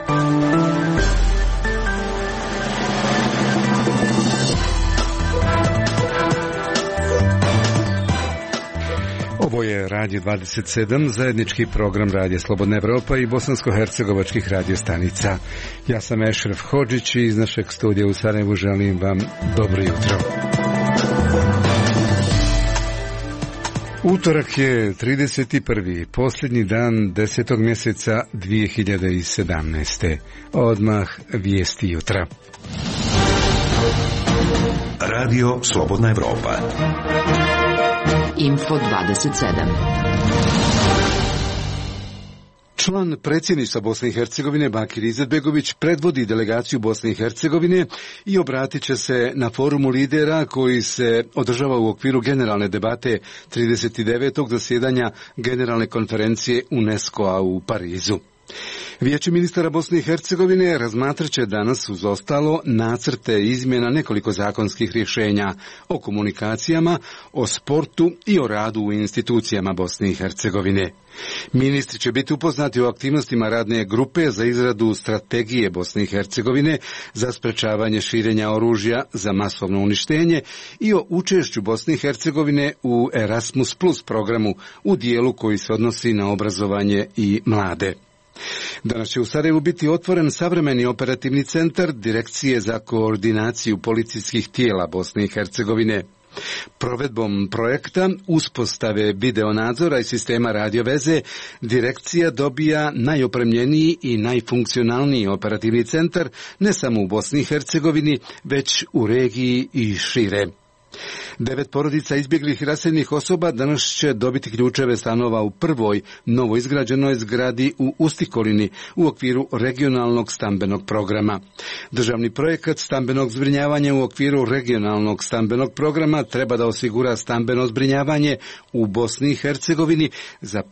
Ovo je Radio 27, zajednički program Radija Slobodna Evropa i bosansko-hercegovačkih radiostanica. Ja sam Ešref Hodžić i iz našeg studija u Sarajevu želim vam dobro jutro. Utorak je 31. posljednji dan 10. mjeseca 2017. Odmah vijesti jutra. Radio Slobodna Evropa. Info 27. Član predsjedništva Bosne i Hercegovine Bakir Izetbegović predvodi delegaciju Bosne i Hercegovine i obratit će se na forumu lidera koji se održava u okviru generalne debate 39. zasjedanja Generalne konferencije UNESCO-a u Parizu. Vijeće ministara Bosne i Hercegovine razmatrat će danas uz ostalo nacrte izmjena nekoliko zakonskih rješenja o komunikacijama, o sportu i o radu u institucijama Bosne i Hercegovine. Ministri će biti upoznati o aktivnostima radne grupe za izradu strategije Bosne i Hercegovine za sprečavanje širenja oružja za masovno uništenje i o učešću Bosne i Hercegovine u Erasmus Plus programu u dijelu koji se odnosi na obrazovanje i mlade. Danas će u Sarajevu biti otvoren savremeni operativni centar Direkcije za koordinaciju policijskih tijela Bosne i Hercegovine. Provedbom projekta uspostave videonadzora i sistema radioveze direkcija dobija najopremljeniji i najfunkcionalniji operativni centar ne samo u Bosni i Hercegovini, već u regiji i šire. 9 porodica izbjeglih i raseljenih osoba danas će dobiti ključeve stanova u prvoj novoizgrađenoj zgradi u Ustikolini u okviru regionalnog stambenog programa. Državni projekat stambenog zbrinjavanja u okviru regionalnog stambenog programa treba da osigura stambeno zbrinjavanje u Bosni i Hercegovini za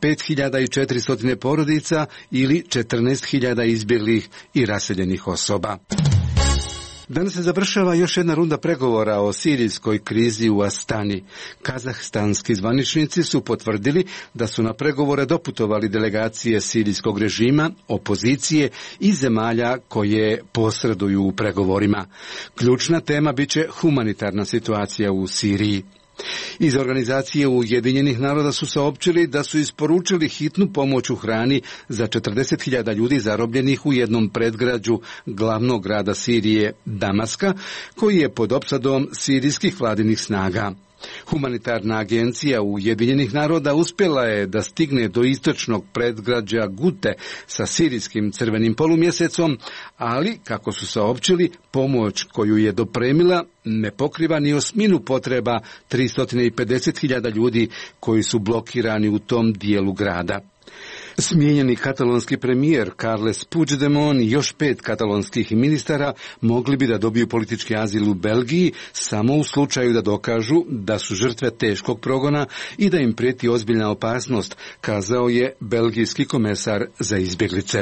5400 porodica ili 14.000 izbjeglih i raseljenih osoba. Danas se završava još jedna runda pregovora o sirijskoj krizi u Astani. Kazahstanski zvaničnici su potvrdili da su na pregovore doputovali delegacije sirijskog režima, opozicije i zemalja koje posreduju u pregovorima. Ključna tema biće humanitarna situacija u Siriji. Iz organizacije Ujedinjenih naroda su saopćili da su isporučili hitnu pomoć u hrani za 40.000 ljudi zarobljenih u jednom predgrađu glavnog grada Sirije, Damaska, koji je pod opsadom sirijskih vladinih snaga. Humanitarna agencija Ujedinjenih naroda uspjela je da stigne do istočnog predgrađa Gute sa sirijskim crvenim polumjesecom, ali, kako su saopćili, pomoć koju je dopremila ne pokriva ni osminu potreba 350.000 ljudi koji su blokirani u tom dijelu grada. Smijenjeni katalonski premijer Carles Puigdemont i još 5 katalonskih ministara mogli bi da dobiju politički azil u Belgiji samo u slučaju da dokažu da su žrtve teškog progona i da im prijeti ozbiljna opasnost, kazao je belgijski komesar za izbjeglice.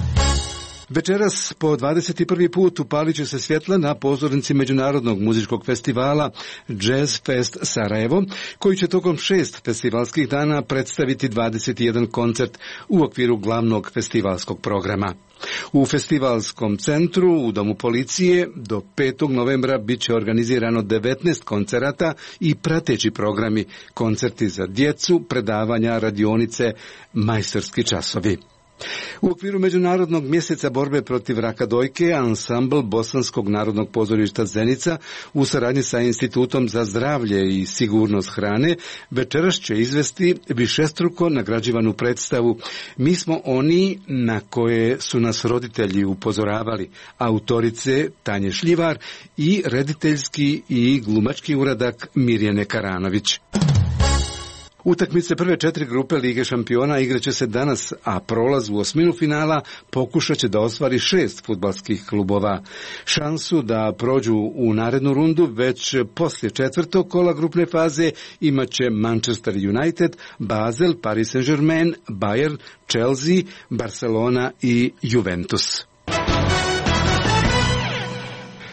Večeras po 21. put upalit će se svjetla na pozornici Međunarodnog muzičkog festivala Jazz Fest Sarajevo, koji će tokom 6 festivalskih dana predstaviti 21 koncert u okviru glavnog festivalskog programa. U festivalskom centru u Domu policije do 5. novembra bit će organizirano 19 koncerata i prateći programi, koncerti za djecu, predavanja, radionice, majstorski časovi. U okviru Međunarodnog mjeseca borbe protiv raka dojke, ansambl Bosanskog narodnog pozorišta Zenica u saradnji sa Institutom za zdravlje i sigurnost hrane večeras će izvesti višestruko nagrađivanu predstavu Mi smo oni na koje su nas roditelji upozoravali, autorice Tanje Šljivar i rediteljski i glumački uradak Mirjane Karanović. Utakmice prve 4 grupe Lige šampiona igraće se danas, a prolaz u osminu finala pokušat će da ostvari 6 fudbalskih klubova. Šansu da prođu u narednu rundu već poslije 4. kola grupne faze imat će Manchester United, Basel, Paris Saint-Germain, Bayern, Chelsea, Barcelona i Juventus. U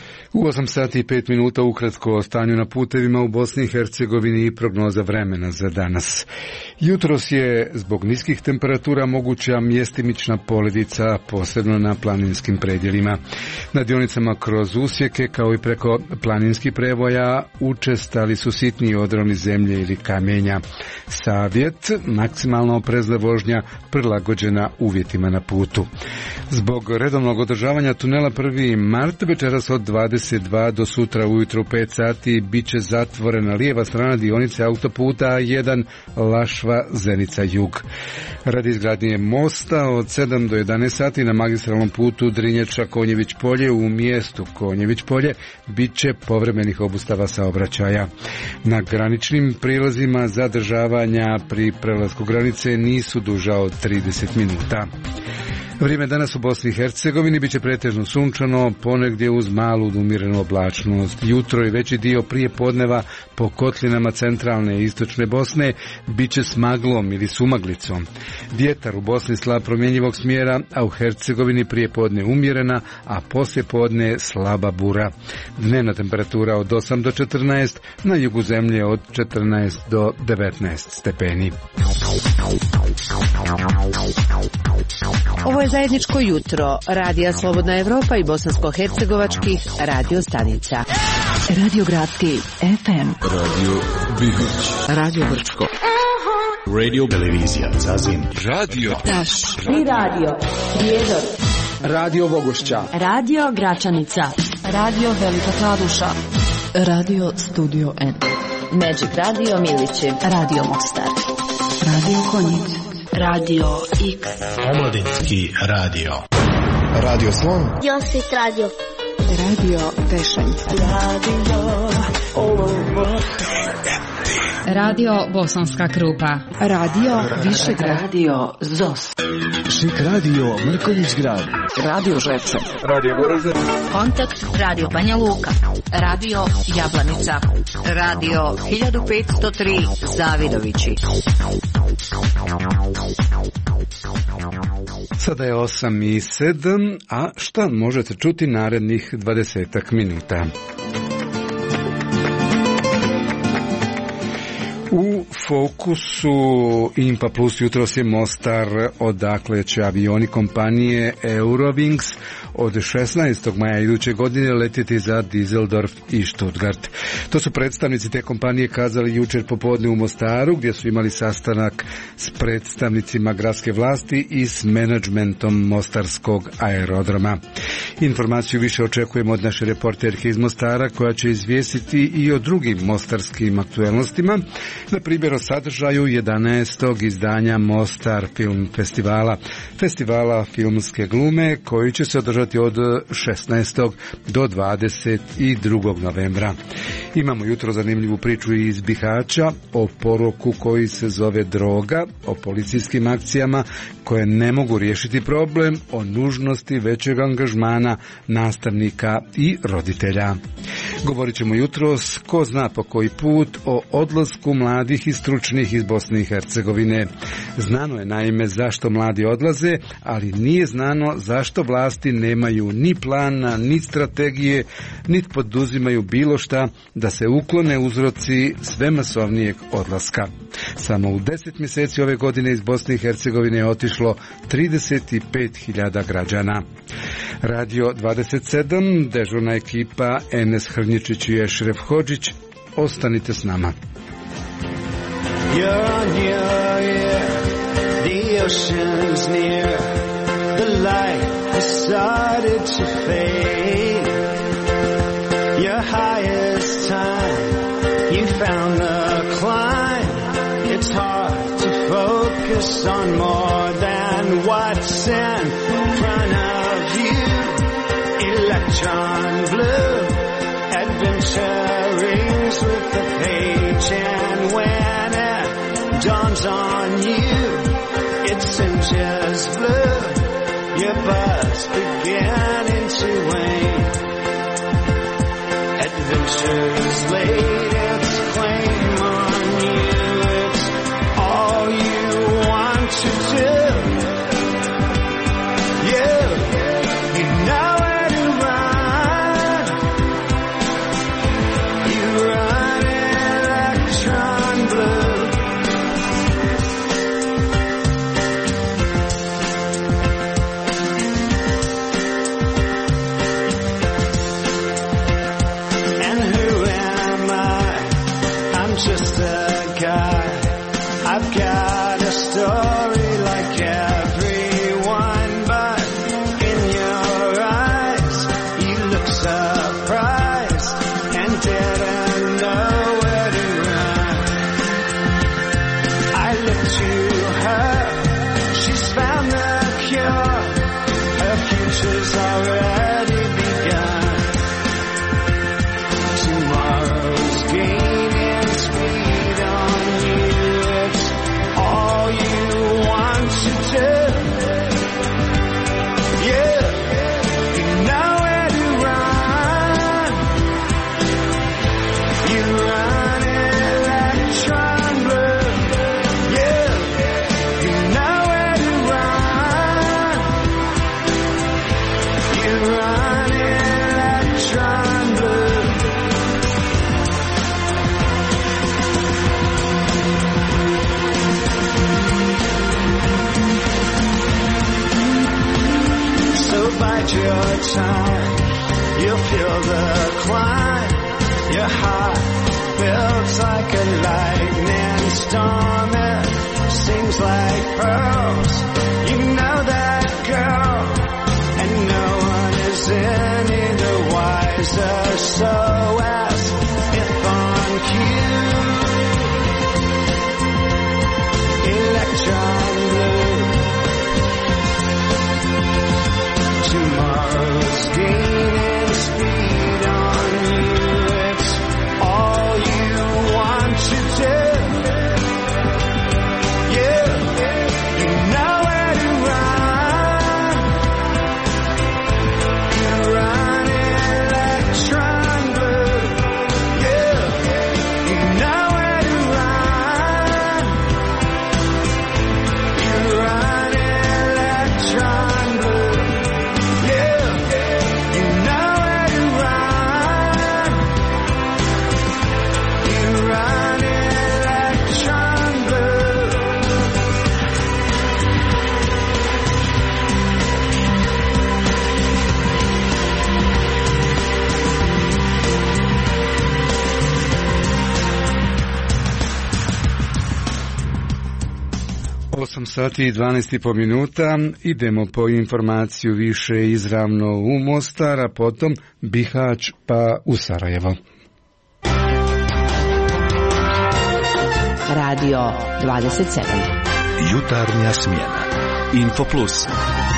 8 sati i 5 minuta ukratko o stanju na putevima u Bosni i Hercegovini i prognoza vremena za danas. Jutros je zbog niskih temperatura moguća mjestimična poledica, posebno na planinskim predjelima. Na dionicama kroz usjeke kao i preko planinskih prevoja učestali su sitniji odroni zemlje ili kamenja. Savjet, maksimalna oprezna vožnja prilagođena uvjetima na putu. Zbog redovnog održavanja tunela 1. mart večeras od 22 do sutra ujutro u 5 sati bit će zatvorena lijeva strana dionice autoputa A1 Lašva-Zenica-Jug. Radi izgradnje mosta od 7 do 11 sati na magistralnom putu Drinječa-Konjević polje u mjestu Konjević polje bit će povremenih obustava saobraćaja. Na graničnim prilazima zadržavanja pri prelasku granice nisu duža od 30 minuta. Vrijeme danas u Bosni i Hercegovini biće pretežno sunčano, ponegdje uz malu umirenu oblačnost. Jutro i veći dio prije podneva po kotlinama centralne i istočne Bosne biće s maglom ili sumaglicom. Vjetar u Bosni slab promjenjivog smjera, a u Hercegovini prije podne umjerena, a poslije podne slaba bura. Dnevna temperatura od 8 do 14, na jugu zemlje od 14 do 19 stepeni. Ovo je zajedničko jutro Radija Slobodna Evropa i bosansko-hercegovačkih radio stanica. Radio Gradski FM, Radio Bihoć, Radio Brčko, Radio Televizija Zazin, Radio Taš i Radio Prijedor, Radio Bogošća, Radio Gračanica, Radio Velika Kladuša, Radio Studio N, Magic Radio Milići, Radio Mostar, Radio Konjic, Radio X, Omladinski radio, Radio Slon, Josit Radio, Radio Tešanj, Radio Bosanska Krupa, Radio Višegrad, Radio ZOS, Šik Radio Mrkonjić Grad, Radio Žepče, Radio Goražde, Kontakt Radio Banja Luka, Radio Jablanica, Radio 1503 Zavidovići. Sada je 8:07, a šta možete čuti narednih 20 minuta? U fokusu Impa Plus jutros je Mostar, odakle će avioni kompanije Eurowings od 16. maja iduće godine letjeti za Düsseldorf i Stuttgart. To su predstavnici te kompanije kazali jučer popodne u Mostaru, gdje su imali sastanak s predstavnicima gradske vlasti i s menadžmentom Mostarskog aerodroma. Informaciju više očekujemo od naše reporterke iz Mostara, koja će izvijestiti i o drugim mostarskim aktuelnostima, na primjer o sadržaju 11. izdanja Mostar Film Festivala, festivala filmske glume, koji će se održati od 16. do 22. novembra. Imamo jutro zanimljivu priču iz Bihaća o poroku koji se zove droga, o policijskim akcijama koje ne mogu riješiti problem, o nužnosti većeg angažmana nastavnika i roditelja. Govorit ćemo jutros, ko zna po koji put, o odlasku mladih i stručnih iz Bosne i Hercegovine. Znano je naime zašto mladi odlaze, ali nije znano zašto vlasti nemaju ni plana, ni strategije, niti poduzimaju bilo šta da se uklone uzroci sve masovnijeg odlaska. Samo u 10 mjeseci ove godine iz Bosne i Hercegovine je otišlo 35.000 građana. Radio 27, dežurna ekipa Enes Hrnjičić i Ešref Hodžić. Ostanite s nama. You're on your ear, the ocean's near, the light has started to fade. Your highest time, you found the climb. It's hard to focus on more than what's in front of you. Electron blue, adventure rings with the page, and when it dawns on you, it's inches blue. Your buzz beginning to wane. Adventure's laid its claim on you. It's all you want to do. You know where to run. bide your time. You'll feel the climb. Your heart builds like a lightning storm. It sings like pearls. You know that, girl. And no one is any the wiser. So as if on cue, electron blue. Tomorrow's gaining speed on you. It's all you want to do. You know where to run. You run electron blue. You know where to run. You run electron blue. You know where to run. You run electron blue. Osam sati i 12,5 minuta. Idemo po informaciju više izravno u Mostar, a potom Bihać pa u Sarajevo. Radio 27. Jutarnja smjena. Infoplus.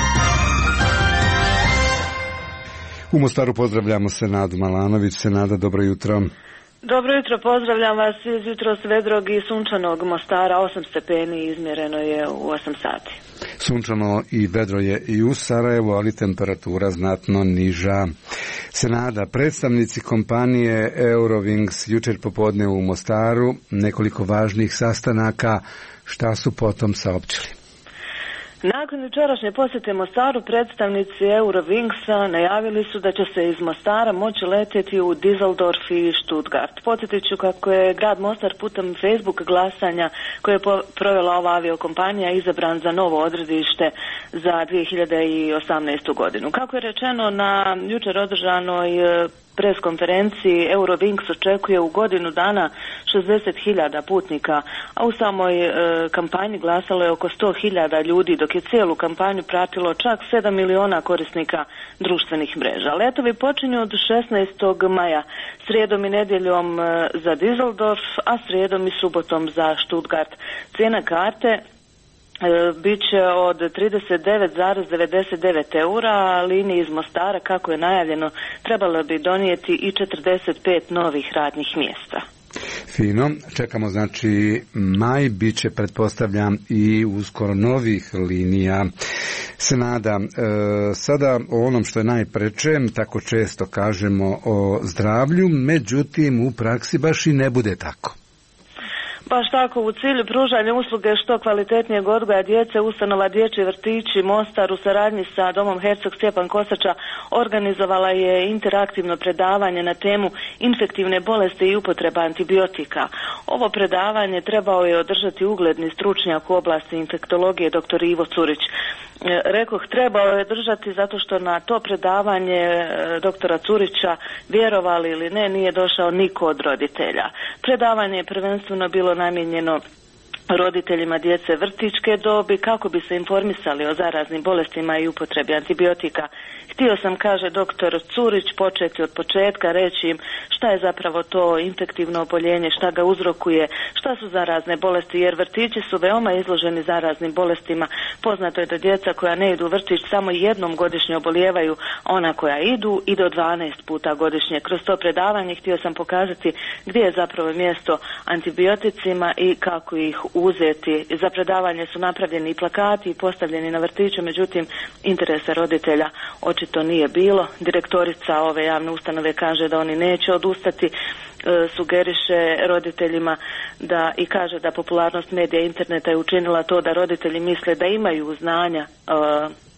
U Mostaru pozdravljamo Senadu Malanović. Senada, dobro jutro. Dobro jutro, pozdravljam vas iz jutros vedrog i sunčanog Mostara. 8 stepeni izmjereno je u 8 sati. Sunčano i vedro je i u Sarajevu, ali temperatura znatno niža. Senada, predstavnici kompanije Eurowings jučer popodne u Mostaru, nekoliko važnih sastanaka, šta su potom saopćili? Nakon jučerašnje posjete Mostaru, predstavnici Eurowingsa najavili su da će se iz Mostara moći letjeti u Düsseldorf i Stuttgart. Podsjetit ću kako je grad Mostar putem Facebook glasanja koje je provela ova aviokompanija izabran za novo odredište za 2018. godinu. Kako je rečeno na jučer održanoj pres konferenciji, Eurowings očekuje u godinu dana 60.000 putnika, a u samoj kampanji glasalo je oko 100.000 ljudi, dok je cijelu kampanju pratilo čak 7 miliona korisnika društvenih mreža. Letovi počinju od 16. maja, srijedom i nedjeljom za Düsseldorf, a srijedom i subotom za Stuttgart. Cijena karte bit će od 39,99 eura, a linije iz Mostara, kako je najavljeno, trebalo bi donijeti i 45 novih radnih mjesta. Fino, čekamo znači maj, bit će pretpostavljam i uskoro novih linija. Senada, sada o onom što je najpreče, tako često kažemo o zdravlju, međutim u praksi baš i ne bude tako. Baš tako, u cilju pružanja usluge što kvalitetnijeg odgoja djece, ustanova Dječji vrtići Mostar u saradnji sa Domom Herceg Stjepan Kosača organizovala je interaktivno predavanje na temu infektivne bolesti i upotreba antibiotika. Ovo predavanje trebao je održati ugledni stručnjak u oblasti infektologije dr. Ivo Curić. Rekoh, trebao je držati zato što na to predavanje doktora Curića, vjerovali ili ne, nije došao niko od roditelja. Predavanje je prvenstveno bilo namijenjeno roditeljima djece vrtićke dobi kako bi se informisali o zaraznim bolestima i upotrebi antibiotika. Htio sam, kaže doktor Curić, početi od početka, reći im šta je zapravo to infektivno oboljenje, šta ga uzrokuje, šta su zarazne bolesti, jer vrtići su veoma izloženi zaraznim bolestima. Poznato je da djeca koja ne idu u vrtić samo jednom godišnje obolijevaju, ona koja idu i do 12 puta godišnje. Kroz to predavanje htio sam pokazati gdje je zapravo mjesto antibioticima i kako ih uzeti. Za predavanje su napravljeni i plakati i postavljeni na vrtiću, međutim interesa roditelja očito nije bilo. Direktorica ove javne ustanove kaže da oni neće odustati, sugeriše roditeljima da i kaže da popularnost medija i interneta je učinila to da roditelji misle da imaju znanja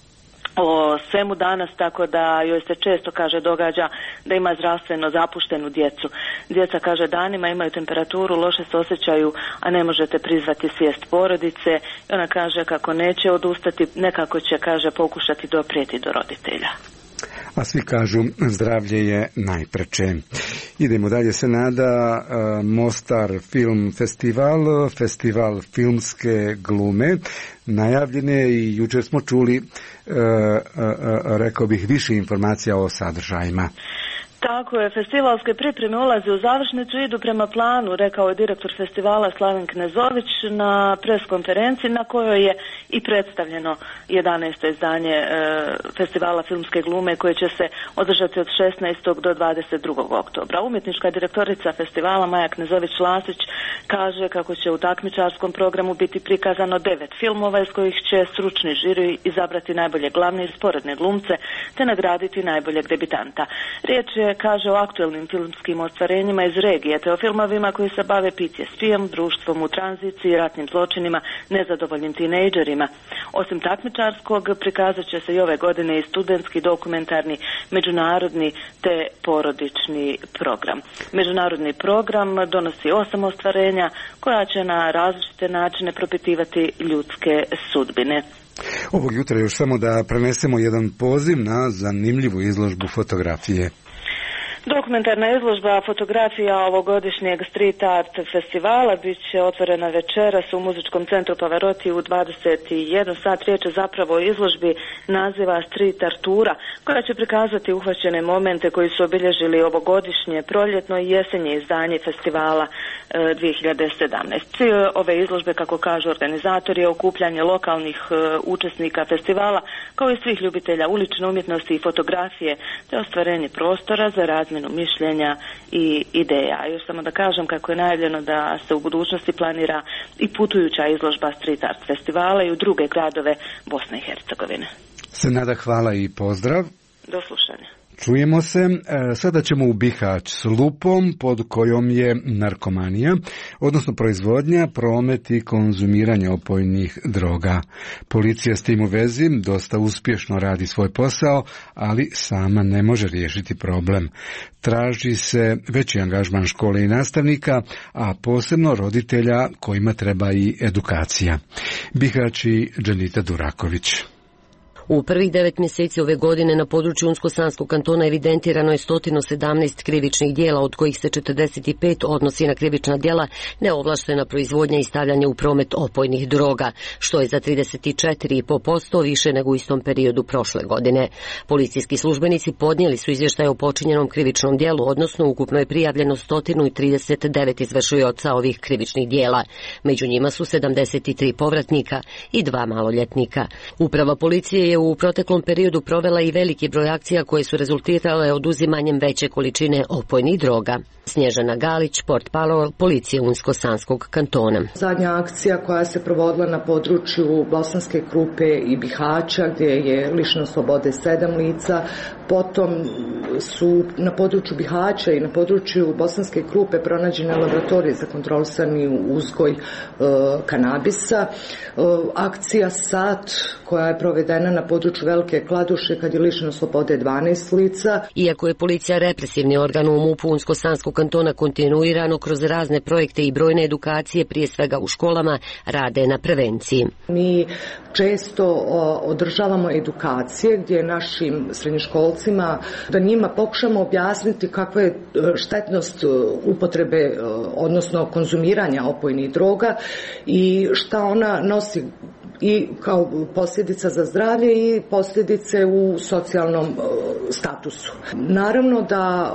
o svemu danas, tako da joj se često, kaže, događa da ima zdravstveno zapuštenu djecu. Djeca, kaže, danima imaju temperaturu, loše se osjećaju, a ne možete prizvati svijest porodice. I ona kaže kako neće odustati, nekako će, kaže, pokušati doprijeti do roditelja. A svi kažu zdravlje je najpreče. Idemo dalje, se nada Mostar Film Festival, festival filmske glume. Najavljene i jučer smo čuli, rekao bih, više informacija o sadržajima. Tako je, festivalske pripreme ulaze u završnicu, idu prema planu, rekao je direktor festivala Slaven Knezović na preskonferenciji na kojoj je i predstavljeno 11. izdanje festivala filmske glume koje će se održati od 16. do 22. oktobra. Umjetnička direktorica festivala Maja Knezović-Lasić kaže kako će u takmičarskom programu biti prikazano 9 filmova iz kojih će stručni žiri izabrati najbolje glavne i sporedne glumce te nagraditi najboljeg debitanta. Riječ je, kaže, o aktuelnim filmskim ostvarenjima iz regije, te o filmovima koji se bave PTSP-om, društvom u tranziciji, ratnim zločinima, nezadovoljnim tinejdžerima. Osim takmičarskog, prikazat će se i ove godine i studentski, dokumentarni, međunarodni te porodični program. Međunarodni program donosi 8 ostvarenja koja će na različite načine propitivati ljudske sudbine. Ovog jutra još samo da prenesemo jedan poziv na zanimljivu izložbu fotografije. Dokumentarna izložba fotografija ovogodišnjeg Street Art festivala bit će otvorena večeras u muzičkom centru Pavarotti u 21 sat. Riječ je zapravo o izložbi naziva Street Artura, koja će prikazati uhvaćene momente koji su obilježili ovogodišnje proljetno i jesenje izdanje festivala 2017. Cilj ove izložbe, kako kažu organizatori, je okupljanje lokalnih učesnika festivala kao i svih ljubitelja ulične umjetnosti i fotografije te ostvarenje prostora za razmjenu mišljenja i ideja. A još samo da kažem kako je najavljeno da se u budućnosti planira i putujuća izložba Street Art festivala i u druge gradove Bosne i Hercegovine. Senada, hvala i pozdrav. Do slušanja. Čujemo se. Sada ćemo u Bihać s lupom pod kojom je narkomanija, odnosno proizvodnja, promet i konzumiranje opojnih droga. Policija s tim u vezi dosta uspješno radi svoj posao, ali sama ne može riješiti problem. Traži se veći angažman škole i nastavnika, a posebno roditelja kojima treba i edukacija. Bihać i Džanita Duraković. U prvih 9 mjeseci ove godine na području Unsko-Sanskog kantona evidentirano je 117 krivičnih djela, od kojih se 45 odnosi na krivična djela neovlaštena proizvodnja i stavljanje u promet opojnih droga, što je za 34,5% više nego u istom periodu prošle godine. Policijski službenici podnijeli su izvještaj o počinjenom krivičnom djelu, odnosno ukupno je prijavljeno 139 izvršioca ovih krivičnih djela. Među njima su 73 povratnika i 2 maloljetnika. Uprava policije je u proteklom periodu provela i veliki broj akcija koje su rezultirale oduzimanjem veće količine opojnih droga. Snježana Galić, portparol policije Unsko-Sanskog kantona. Zadnja akcija koja se provodila na području Bosanske Krupe i Bihaća, gdje je lišeno slobode 7 lica, potom su na području Bihaća i na području Bosanske Krupe pronađene laboratorije za kontrolisani uzgoj kanabisa. Akcija SAT koja je provedena na području Velike Kladuše kad je lišeno slobode 12 lica. Iako je policija represivni organ u MUP-u Unsko-Sanskog kantona, kontinuirano kroz razne projekte i brojne edukacije, prije svega u školama, rade na prevenciji. Mi često održavamo edukacije gdje našim srednjoškolcima, da njima pokušamo objasniti kakva je štetnost upotrebe, odnosno konzumiranja opojnih droga i šta ona nosi i kao posljedica za zdravlje i posljedice u socijalnom statusu. Naravno da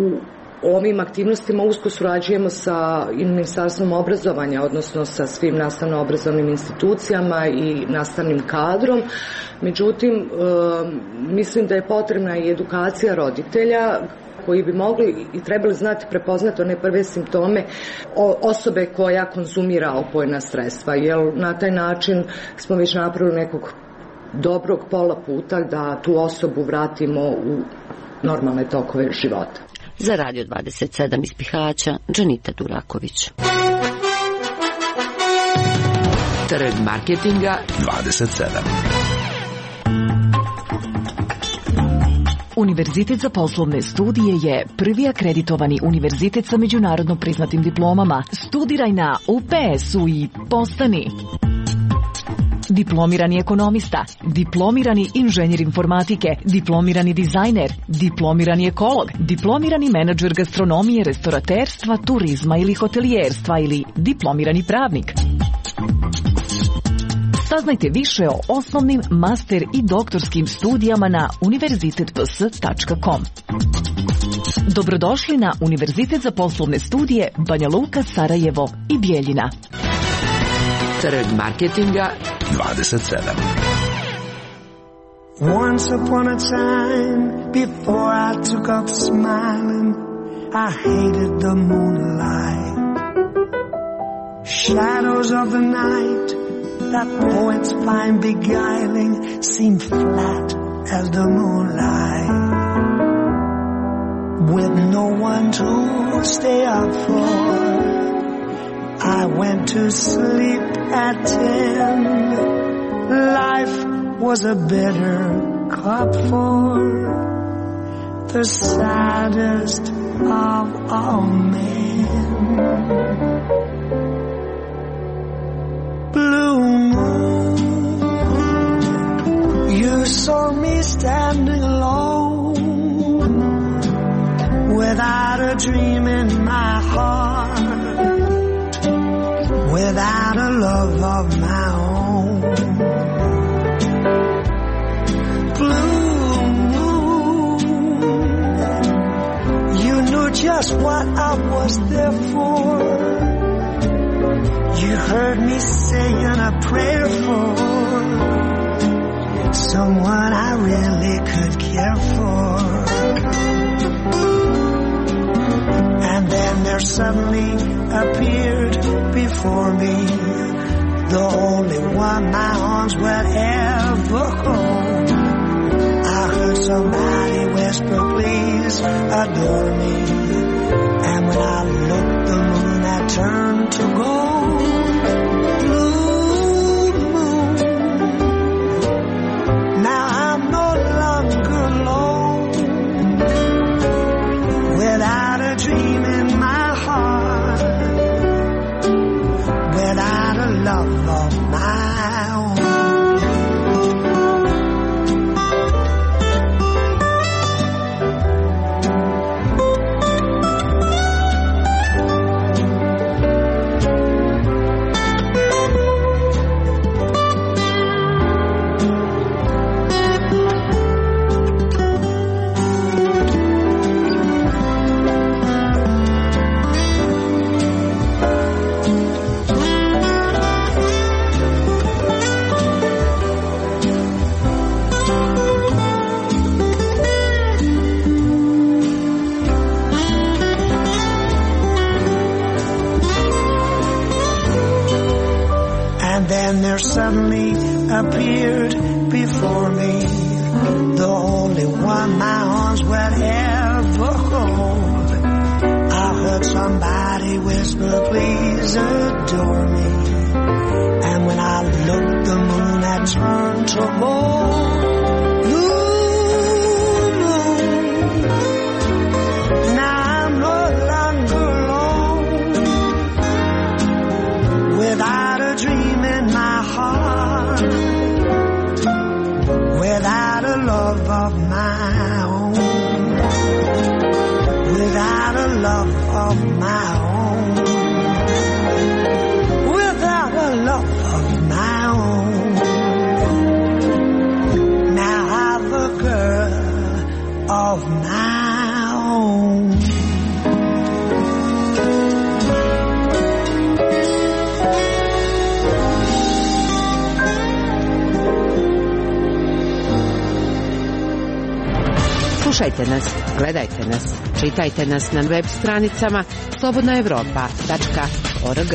u ovim aktivnostima usko surađujemo sa Ministarstvom obrazovanja, odnosno sa svim nastavno-obrazovnim institucijama i nastavnim kadrom. Međutim, mislim da je potrebna i edukacija roditelja koji bi mogli i trebali znati prepoznati one prve simptome osobe koja konzumira opojna sredstva, jer na taj način smo već napravili nekog dobrog pola puta da tu osobu vratimo u normalne tokove života. Za Radio 27 iz Bihaća, Džanita Duraković. Trg marketinga 27. Univerzitet za poslovne studije je prvi akreditovani univerzitet sa međunarodno priznatim diplomama. Studiraj na UPS-u i postani diplomirani ekonomista, diplomirani inženjer informatike, diplomirani dizajner, diplomirani ekolog, diplomirani menadžer gastronomije, restoraterstva, turizma ili hotelijerstva ili diplomirani pravnik. Saznajte više o osnovnim, master i doktorskim studijama na univerzitetps.com. Dobrodošli na Univerzitet za poslovne studije Banja Luka, Sarajevo i Bijeljina. Trg marketinga 27. Once upon a time, before I took up smiling, I hated the moonlight. Shadows of the night that poets find beguiling seem flat as the moonlight. With no one to stay up for, I went to sleep at 10. Life was a bitter cup for the saddest of all men. Blue moon, you saw me standing alone, without a dream in my heart, without a love of my own. Blue moon, you knew just what I was there for. You heard me saying a prayer for someone I really could care for. And then there suddenly appeared before me the only one my arms would ever hold. I heard somebody whisper, please adore me. And when I looked, the moon had turned to gold. Blue moon, now I'm no longer alone, without a dream in my heart, without a love of my own. Then there suddenly appeared before me the only one my arms would ever hold. I heard somebody whisper, please adore me. And when I looked, the moon had turned to gold. Blue moon, now I'm no longer alone, without a dream in my heart, without a love of my own, without a love of my own, without a love of my own. Now I'm a girl of my own. Slušajte nas, gledajte nas, čitajte nas na web stranicama slobodnaevropa.org.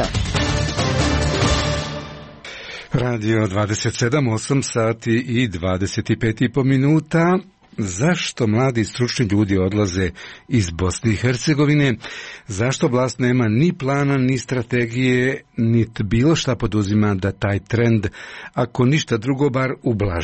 Radio 27, 8 sati i 25,5 minuta. Zašto mladi stručni ljudi odlaze iz Bosne i Hercegovine? Zašto vlast nema ni plana, ni strategije, niti bilo šta poduzima da taj trend, ako ništa drugo, bar ublaži?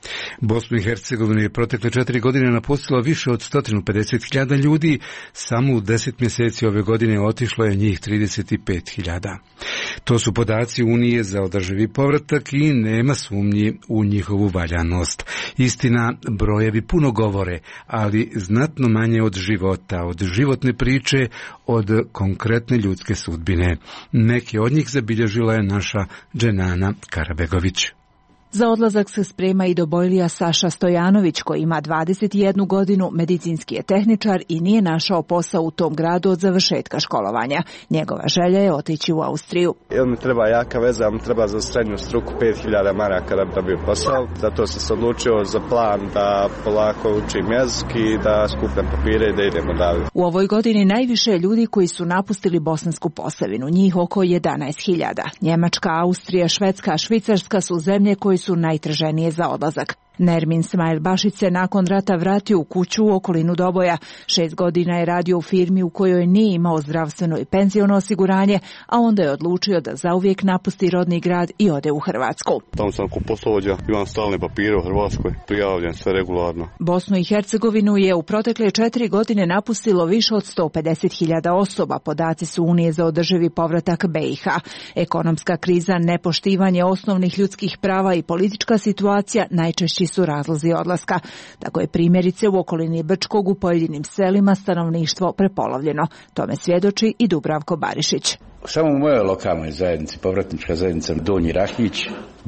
Bosnu i Hercegovinu je protekle 4 godine napustilo više od 150.000 ljudi, samo u 10 mjeseci ove godine otišlo je njih 35.000. To su podaci Unije za održivi povratak i nema sumnji u njihovu valjanost. Istina, brojevi puno govore, ali znatno manje od života, od životne priče, od konkretne ljudske sudbine. Neki od njih zabilježila je naša Dženana Karabegović. Za odlazak se sprema i Dobojlija Saša Stojanović, koji ima 21 godinu, medicinski je tehničar i nije našao posao u tom gradu od završetka školovanja. Njegova želja je otići u Austriju. Ili mi treba jaka veza, mi treba za srednju struku 5.000 maraka da bi dobio posao. Zato sam se odlučio za plan da polako učim jezik i da skupljam papire i da idemo dalje. U ovoj godini najviše ljudi koji su napustili Bosansku Posavinu, njih oko 11.000. Njemačka, Austrija, Švedska, Švicarska su zemlje koji su najtraženije za odlazak. Nermin Smajl Bašić se nakon rata vratio u kuću u okolinu Doboja. 6 godina je radio u firmi u kojoj nije imao zdravstveno i penziono osiguranje, a onda je odlučio da zauvijek napusti rodni grad i ode u Hrvatsku. Tamo sam kao poslovođa, imam stalne papire u Hrvatskoj, prijavljen sve regularno. Bosnu i Hercegovinu je u protekle 4 godine napustilo više od 150.000 osoba, podaci su Unije za održivi povratak BiH. Ekonomska kriza, nepoštivanje osnovnih ljudskih prava i politička situacija najčešći su razlozi odlaska. Tako je primjerice u okolini Brčkog u pojedinim selima stanovništvo prepolovljeno. Tome svjedoči i Dubravko Barišić. Samo u mojoj lokalnoj zajednici, povratnička zajednica Donji Rahić,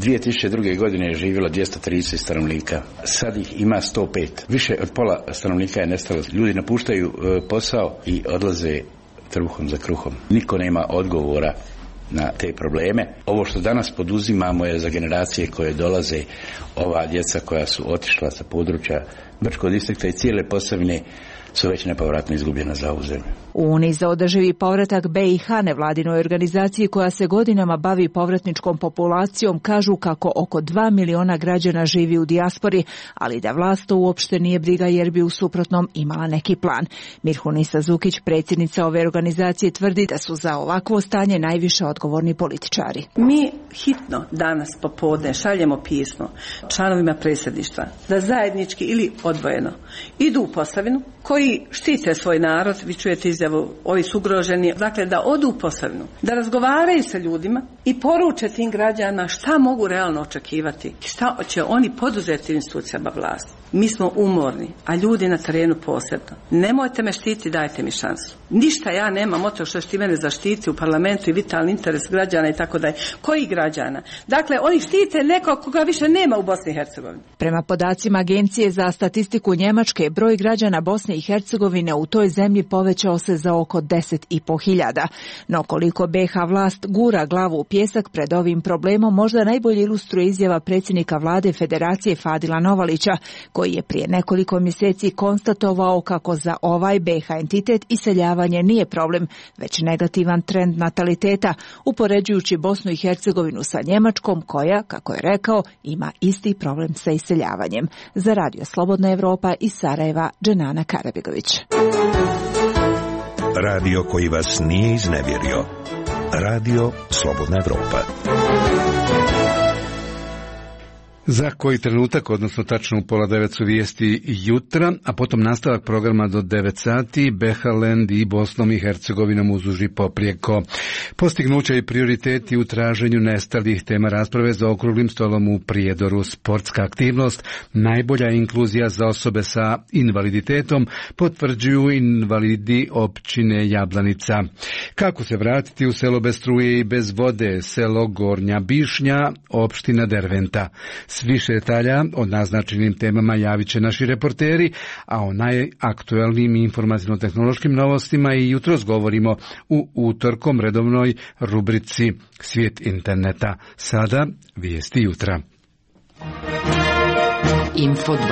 2002. godine je živjelo 230 stanovnika. Sad ih ima 105. Više od pola stanovnika je nestalo. Ljudi napuštaju posao i odlaze trbuhom za kruhom. Niko nema odgovora na te probleme. Ovo što danas poduzimamo je za generacije koje dolaze, ova djeca koja su otišla sa područja Brčkog distrikta i cijele Posavine su već nepovratno izgubljena za ovu zemlju. U Uniji za održivi povratak BiH, nevladinoj organizaciji koja se godinama bavi povratničkom populacijom, kažu kako oko 2 miliona građana živi u dijaspori, ali da vlast to uopšte nije briga jer bi u suprotnom imala neki plan. Mirhunisa Zukić, predsjednica ove organizacije, tvrdi da su za ovakvo stanje najviše odgovorni političari. Mi hitno danas popodne šaljemo pismo članovima predsjedništva da zajednički ili odvojeno idu u Posavinu, koji štite svoj narod, vi čujete izjavu, ovi su ugroženi, dakle da odu u Posavinu, da razgovaraju sa ljudima i poruče tim građana šta mogu realno očekivati, šta će oni poduzeti institucijama vlasti. Mi smo umorni, a ljudi na terenu posebno. Nemojte me štiti, dajte mi šansu. Ništa ja nemam od toga što ti mene zaštiti u parlamentu i vitalni interes građana i tako dalje. Koji građana? Dakle, oni štite nekog koga više nema u Bosni i Hercegovini. Prema podacima Agencije za statistiku Njemačke, broj građana Bosne i Hercegovine u toj zemlji povećao se za oko 10.500. No koliko BiH vlast gura glavu u pijesak pred ovim problemom, možda najbolje ilustruje izjava predsjednika vlade Federacije Fadila Novalića, koji je prije nekoliko mjeseci konstatovao kako za ovaj BiH entitet iseljavanje nije problem, već negativan trend nataliteta, upoređujući Bosnu i Hercegovinu sa Njemačkom, koja, kako je rekao, ima isti problem sa iseljavanjem. Za Radio Slobodna Evropa iz Sarajeva, Dženana Karabegović. Radio koji vas nije iznevjerio. Radio Slobodna Evropa. Za koji trenutak, odnosno tačno u 8:30 su vijesti jutra, a potom nastavak programa do 9 sati, Behaland i Bosnom i Hercegovinom uzduž i poprijeko. Postignuća i prioriteti u traženju nestalih, tema rasprave za okruglim stolom u Prijedoru, sportska aktivnost, najbolja inkluzija za osobe sa invaliditetom, potvrđuju invalidi općine Jablanica. Kako se vratiti u selo bez struje i bez vode, selo Gornja Bišnja, opština Derventa. S više detalja o naznačenim temama javit će naši reporteri, a o najaktuelnijim informativno-tehnološkim novostima i jutros govorimo u utorkom redovnoj rubrici Svijet interneta. Sada vijesti jutra. Info 27.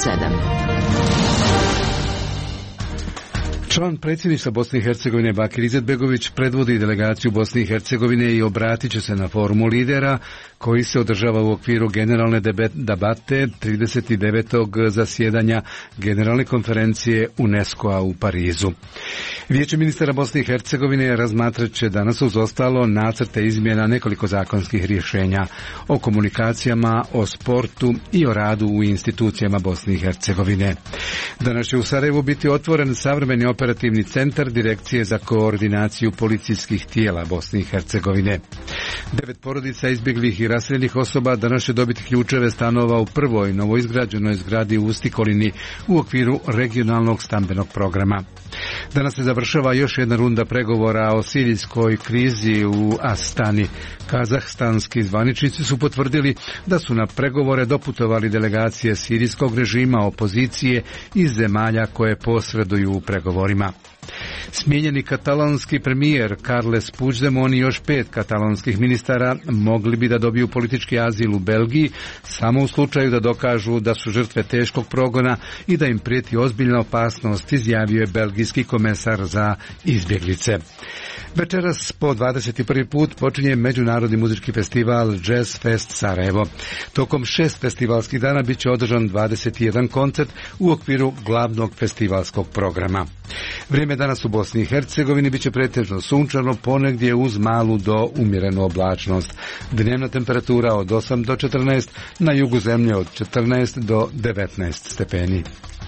Član predsjedništva Bosne i Hercegovine Bakir Izetbegović predvodi delegaciju Bosne i Hercegovine i obratit će se na forumu lidera koji se održava u okviru generalne debate 39. zasjedanja generalne konferencije UNESCO-a u Parizu. Vijeće ministara Bosne i Hercegovine razmatrat će danas uz ostalo nacrte izmjena nekoliko zakonskih rješenja o komunikacijama, o sportu i o radu u institucijama Bosne i Hercegovine. Danas će u Sarajevu biti otvoren savremeni operativni centar Direkcije za koordinaciju policijskih tijela Bosne i Hercegovine. 9 porodica izbjeglih i raseljenih osoba danas će dobiti ključeve stanova u prvoj novoizgrađenoj zgradi u Ustikolini u okviru regionalnog stambenog programa. Danas se završava još jedna runda pregovora o sirijskoj krizi u Astani. Kazahstanski zvaničnici su potvrdili da su na pregovore doputovali delegacije sirijskog režima, opozicije i zemalja koje posreduju u pregovorima. Smijenjeni katalonski premijer Carles Puigdemont i još 5 katalonskih ministara mogli bi da dobiju politički azil u Belgiji samo u slučaju da dokažu da su žrtve teškog progona i da im prijeti ozbiljna opasnost, izjavio je belgijski komesar za izbjeglice. Večeras po 21. put počinje Međunarodni muzički festival Jazz Fest Sarajevo. Tokom 6 festivalskih dana bit će održan 21 koncert u okviru glavnog festivalskog programa. Vrijeme danas u Bosni i Hercegovini bit će pretežno sunčano, ponegdje uz malu do umjerenu oblačnost. Dnevna temperatura od 8 do 14, na jugu zemlje od 14 do 19 stepeni.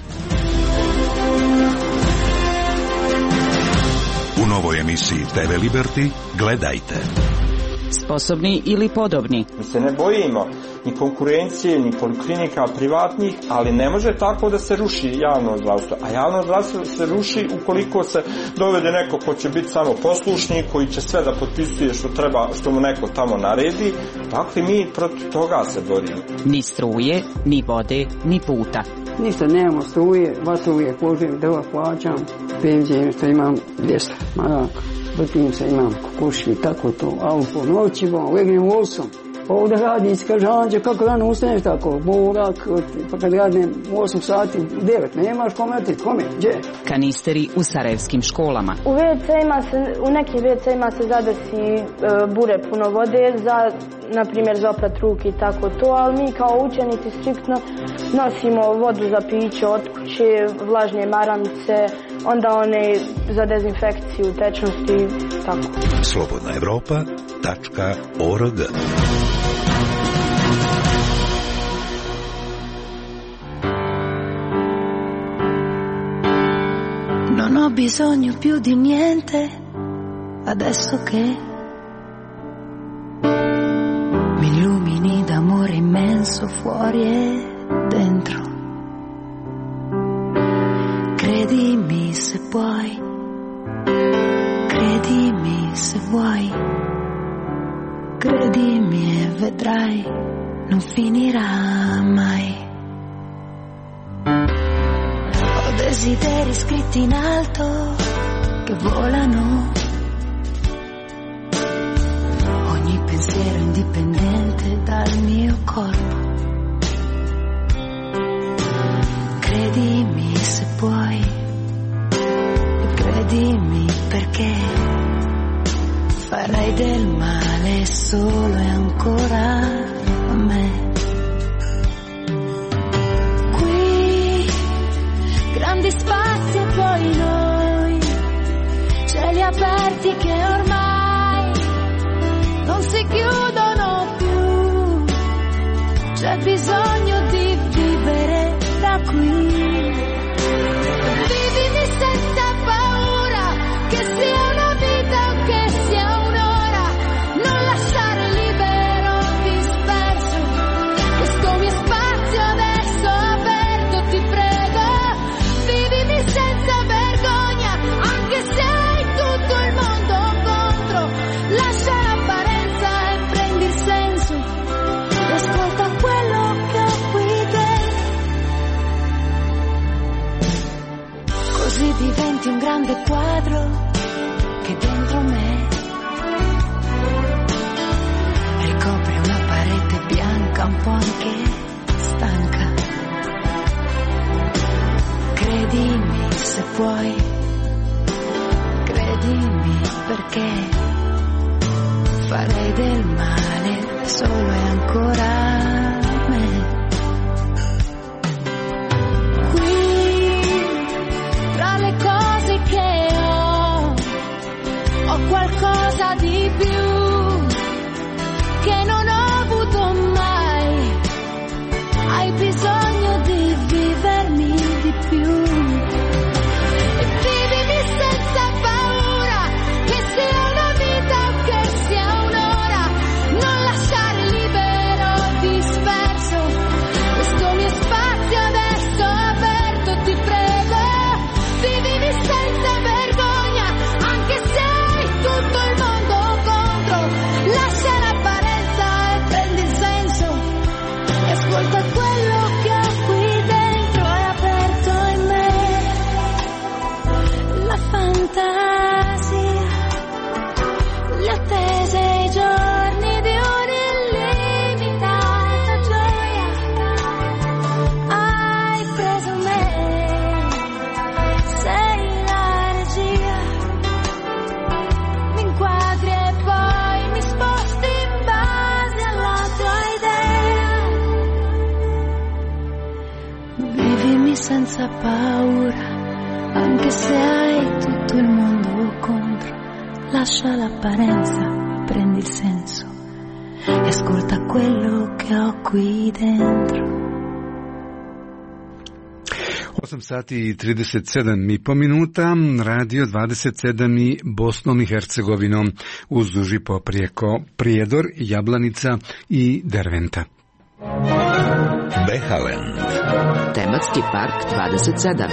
U novoj emisiji TV Liberty gledajte. Sposobni ili podobni. Mi se ne bojimo ni konkurencije, ni poliklinika privatnih, ali ne može tako da se ruši javno zdravstvo. A javno zdravstvo se ruši ukoliko se dovede neko ko će biti samo poslušnik, koji će sve da potpisuje što treba, što mu neko tamo naredi. Dakle, mi protiv toga se borimo. Ni struje, ni vode, ni puta. Ništa nemamo struje, vatru uvijek poživim, drva plaćam, penzije što imam 200 maraka. Vrtim se, imam kokoški, tako to, auto, noćima, legnem u 8. Pa ovdje radnici kaže, Anđe, kako rano ustaneš tako, borak, pa kad radim 8 sati, 9, nemaš kome otići, kome, gdje? Kanisteri u sarajevskim školama. U nekim WC-ima se zadesi bure puno vode za, na primjer, za oprat ruke i tako to, ali mi kao učenici striktno nosimo vodu za piće od kuće, vlažne maramice, onda one za dezinfekciju, tečnosti, tako. Slobodnaevropa.org. Non ho bisogno più di niente adesso che mi illumini d'amore immenso fuori e dentro. Credimi se puoi, credimi se vuoi, credimi e vedrai, non finirà mai. Ho desideri scritti in alto che volano, ogni pensiero indipendente dal mio corpo. Credimi se puoi, credimi perché farai del male solo e ancora a me. Qui grandi spazi e poi noi, cieli aperti che ormai non si chiudono più, c'è bisogno di vivere da qui. Vivimi senza paura, che sia una vita o che sia un'ora, non lasciare libero disperso questo mio spazio adesso aperto, ti prego. Vivimi senza vergogna, anche se hai tutto il mondo contro, lascia l'apparenza e prendi il senso e ascolta quello che ho qui dentro. Così diventi un grande quadro che dentro me ricopre una parete bianca un po' anche stanca. Credimi se puoi, credimi perché farei del male solo e ancora a me. Qui tra le cose che ho Vivimi senza paura, anche se hai tutto il mondo contro. Lascia l'apparenza, prendi il senso e ascolta quello che ho qui dentro. 8 sati i 37,5 minuta, radio 27 i Bosnom i Hercegovinom uz duži poprijeko Prijedor, Jablanica i Derventa. Behaland. Tematski park 27.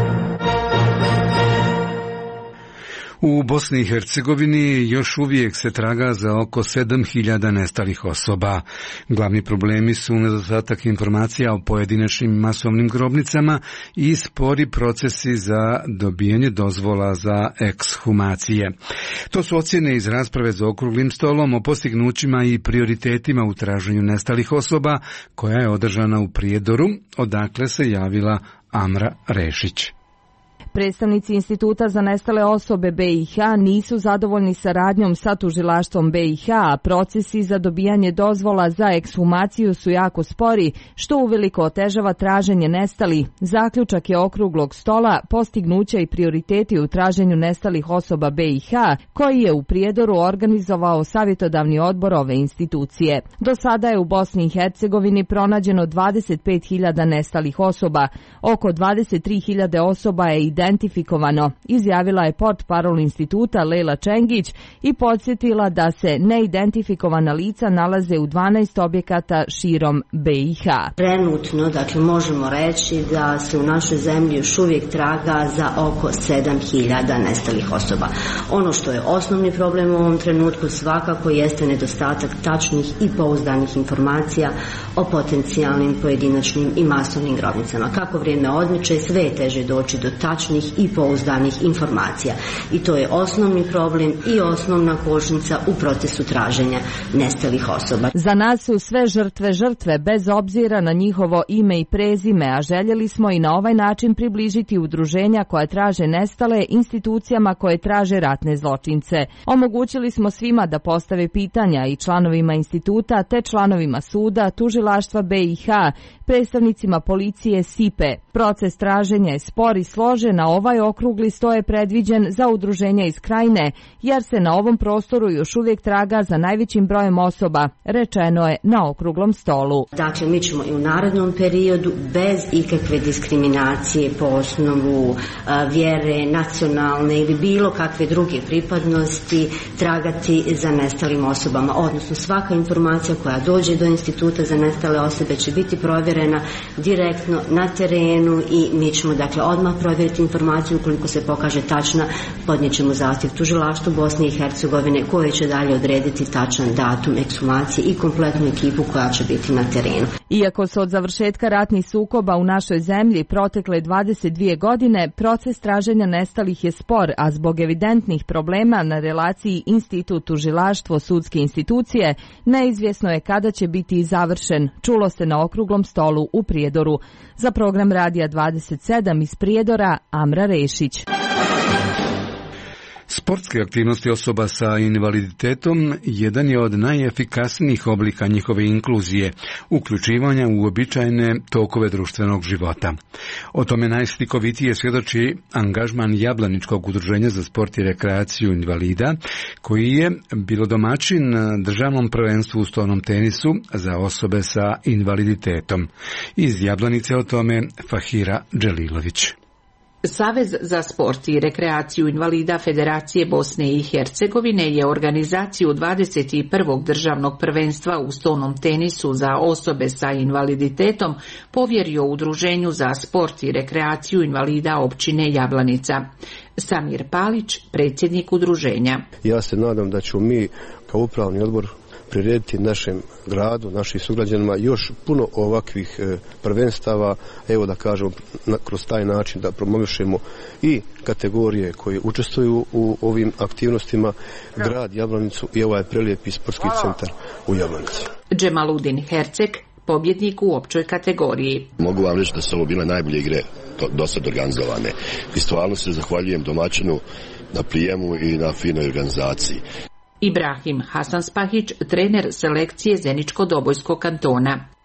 U Bosni i Hercegovini još uvijek se traga za oko 7.000 nestalih osoba. Glavni problemi su nedostatak informacija o pojedinačnim masovnim grobnicama i spori procesi za dobijanje dozvola za ekshumacije. To su ocjene iz rasprave za okruglim stolom o postignućima i prioritetima u traženju nestalih osoba koja je održana u Prijedoru, odakle se javila Amra Rešić. Predstavnici Instituta za nestale osobe BiH nisu zadovoljni saradnjom sa tužilaštvom BiH, a procesi za dobijanje dozvola za ekshumaciju su jako spori, što uveliko otežava traženje nestalih. Zaključak je okruglog stola postignuća i prioriteti u traženju nestalih osoba BiH, koji je u Prijedoru organizovao savjetodavni odbor ove institucije. Do sada je u Bosni i Hercegovini pronađeno 25.000 nestalih osoba. Oko 23.000 osoba je identifikovano, izjavila je portparol instituta Lejla Čengić i podsjetila da se neidentifikovana lica nalaze u 12 objekata širom BiH. Trenutno, dakle, možemo reći da se u našoj zemlji još uvijek traga za oko 7.000 nestalih osoba. Ono što je osnovni problem u ovom trenutku svakako jeste nedostatak tačnih i pouzdanih informacija o potencijalnim pojedinačnim i masovnim grobnicama. Kako vrijeme odmiče, sve je teže doći do tačnih i pouzdanih informacija. I to je osnovni problem i osnovna kočnica u procesu traženja nestalih osoba. Za nas su sve žrtve bez obzira na njihovo ime i prezime, a željeli smo i na ovaj način približiti udruženja koja traže nestale institucijama koje traže ratne zločince. Omogućili smo svima da postave pitanja i članovima instituta te članovima suda, tužilaštva BiH, predstavnicima policije SIPE. Proces traženja je spor i složen, a ovaj okrugli sto je predviđen za udruženja iz Krajine, jer se na ovom prostoru još uvijek traga za najvećim brojem osoba, rečeno je na okruglom stolu. Dakle, mi ćemo i u narednom periodu bez ikakve diskriminacije po osnovu vjere, nacionalne ili bilo kakve druge pripadnosti tragati za nestalim osobama, odnosno svaka informacija koja dođe do Instituta za nestale osobe će biti provjerena direktno na terenu i mi ćemo dakle odmah provjeriti informaciju, ukoliko se pokaže tačna, podnijet ćemo zahtjev tužilaštvu Bosne i Hercegovine koje će dalje odrediti tačan datum ekshumacije i kompletnu ekipu koja će biti na terenu. Iako su od završetka ratnih sukoba u našoj zemlji protekle 22 godine, proces traženja nestalih je spor, a zbog evidentnih problema na relaciji institut tužilaštvo sudske institucije, neizvjesno je kada će biti završen, čulo se na okruglom stolu u Prijedoru. Za program Radija 27 iz Prijedora, Amra Rešić. Sportske aktivnosti osoba sa invaliditetom jedan je od najefikasnijih oblika njihove inkluzije, uključivanja u uobičajene tokove društvenog života. O tome najslikovitije svjedoči angažman Jablaničkog udruženja za sport i rekreaciju invalida, koji je bilo domaćin državnom prvenstvu u stolnom tenisu za osobe sa invaliditetom. Iz Jablanice o tome Fahira Dželilović. Savez za sport i rekreaciju invalida Federacije Bosne i Hercegovine je organizaciju 21. državnog prvenstva u stolnom tenisu za osobe sa invaliditetom povjerio Udruženju za sport i rekreaciju invalida općine Jablanica. Samir Palić, predsjednik udruženja. Ja se nadam da ćemo mi kao upravni odbor prirediti našem gradu, našim sugrađanima još puno ovakvih prvenstava, evo da kažemo kroz taj način da promovišemo i kategorije koje učestvuju u ovim aktivnostima, grad Jablanicu i ovaj prelijepi sportski centar u Jablanici. Džemaludin Herceg, pobjednik u općoj kategoriji. Mogu vam reći da su ovo bile najbolje igre do sad organizovane i stvarno se zahvaljujem domaćinu na prijemu i na finoj organizaciji. Ibrahim Hasanspahić, trener selekcije Zeničko-Dobojskog kantona.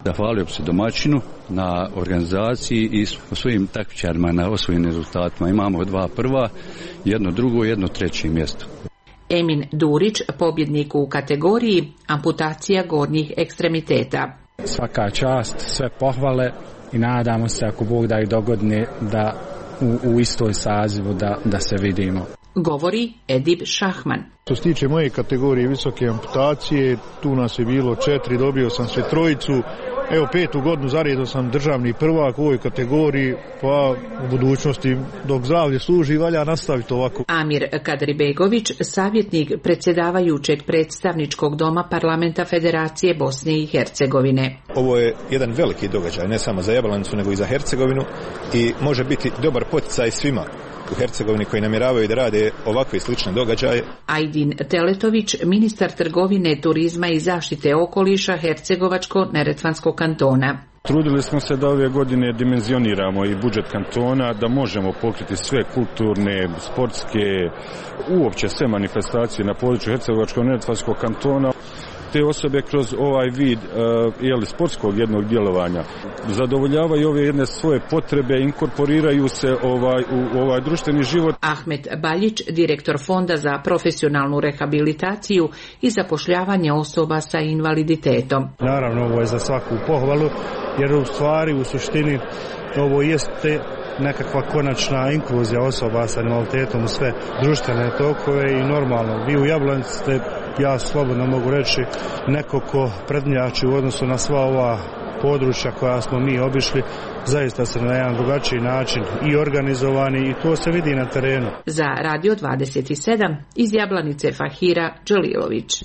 Zahvalio bi se domaćinu na organizaciji i svojim takmičarima na osvojenim rezultatima. Imamo 2 prva, 1 drugo, 1 treće mjesto. Emin Durić, pobjednik u kategoriji amputacija gornjih ekstremiteta. Svaka čast, sve pohvale i nadamo se ako Bog da i dogodne da u istoj sazivu da se vidimo. Govori Edib Šahman. Što se tiče moje kategorije visoke amputacije, tu nas je bilo 4, dobio sam sve 3. Evo 5. godinu zaredom sam državni prvak u ovoj kategoriji, pa u budućnosti dok zdravlje služi valja nastaviti ovako. Amir Kadribegović, savjetnik predsjedavajućeg predstavničkog doma Parlamenta Federacije Bosne i Hercegovine. Ovo je jedan veliki događaj, ne samo za Jablanicu nego i za Hercegovinu i može biti dobar poticaj svima u Hercegovini koji namjeravaju da rade ovakve slične događaje. Ajdin Teletović, ministar trgovine, turizma i zaštite okoliša Hercegovačko-Neretvanskog kantona. Trudili smo se da ove godine dimenzioniramo i budžet kantona, da možemo pokriti sve kulturne, sportske, uopće sve manifestacije na području Hercegovačko-Neretvanskog kantona. Te osobe kroz ovaj vid sportskog jednog djelovanja zadovoljavaju ove jedne svoje potrebe, inkorporiraju se u ovaj društveni život. Ahmet Baljić, direktor Fonda za profesionalnu rehabilitaciju i zapošljavanje osoba sa invaliditetom. Naravno, ovo je za svaku pohvalu, jer u stvari, u suštini, ovo jeste nekakva konačna inkluzija osoba sa invaliditetom u sve društvene tokove i normalno. Vi u Jablanici ste, ja slobodno mogu reći, neko ko prednjači u odnosu na sva ova područja koja smo mi obišli, zaista se na jedan drugačiji način i organizovani i to se vidi na terenu. Za Radio 27 iz Jablanice Fahira Đalilović.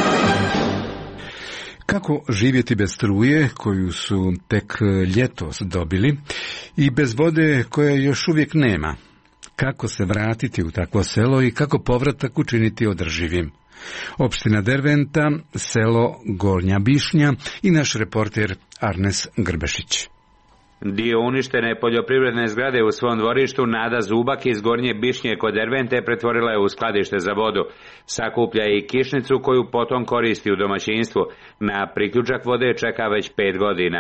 Kako živjeti bez struje, koju su tek ljetos dobili, i bez vode koje još uvijek nema? Kako se vratiti u takvo selo i kako povratak učiniti održivim? Opština Derventa, selo Gornja Bišnja i naš reporter Arnes Grbešić. Dio uništene poljoprivredne zgrade u svom dvorištu Nada Zubak iz Gornje Bišnje kod Dervente pretvorila je u skladište za vodu. Sakuplja i kišnicu koju potom koristi u domaćinstvu. Na priključak vode čeka već 5 godina.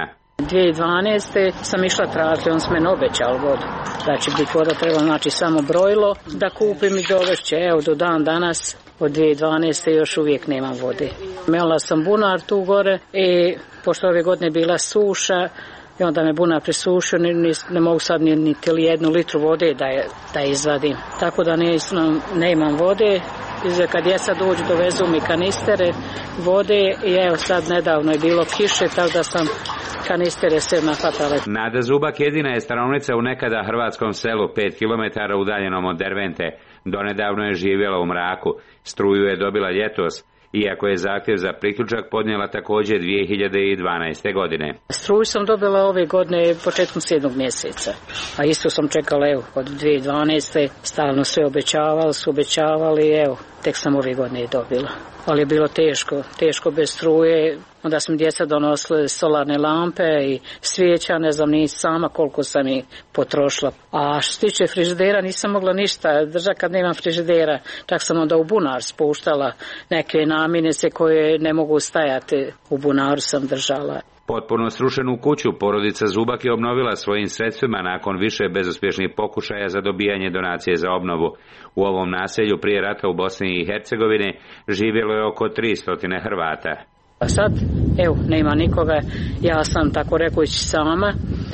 2012. sam išla tražiti, on s mene obećao vodu. Da će biti voda, treba znači samo brojilo da kupim i dovešće. Evo do dan danas od 2012. još uvijek nemam vode. Melila sam bunar tu gore i pošto ove godine bila suša, i onda me bunar prisušio, ne mogu sad niti 1 litru vode da izvadim. Tako da ne imam vode. Kad djeca dođu, dovezu mi kanistere vode i evo sad nedavno je bilo kiše, tako da sam kanistere sve nahvatale. Nada Zubak jedina je stanovnica u nekada hrvatskom selu 5 km udaljenom od Dervente. Donedavno je živjela u mraku. Struju je dobila ljetos, iako je zahtjev za priključak podnijela također 2012. godine. Struju sam dobila ove godine početkom 7. mjeseca, a isto sam čekala od 2012. Stalno sve obećavali, tek sam ove godine i dobila. Ali je bilo teško bez struje, onda sam djeca donosile solarne lampe i svijeća, ne znam ni sama koliko sam ih potrošila. A što se tiče frižidera nisam mogla ništa držati kad nemam frižidera, čak sam onda u bunar spuštala neke namirnice koje ne mogu stajati, u bunaru sam držala. Potpuno srušenu kuću porodica Zubak je obnovila svojim sredstvima nakon više bezuspješnih pokušaja za dobijanje donacije za obnovu. U ovom naselju prije rata u Bosni i Hercegovini živjelo je oko 300 Hrvata. A sad, nema nikoga, ja sam tako rekući sama,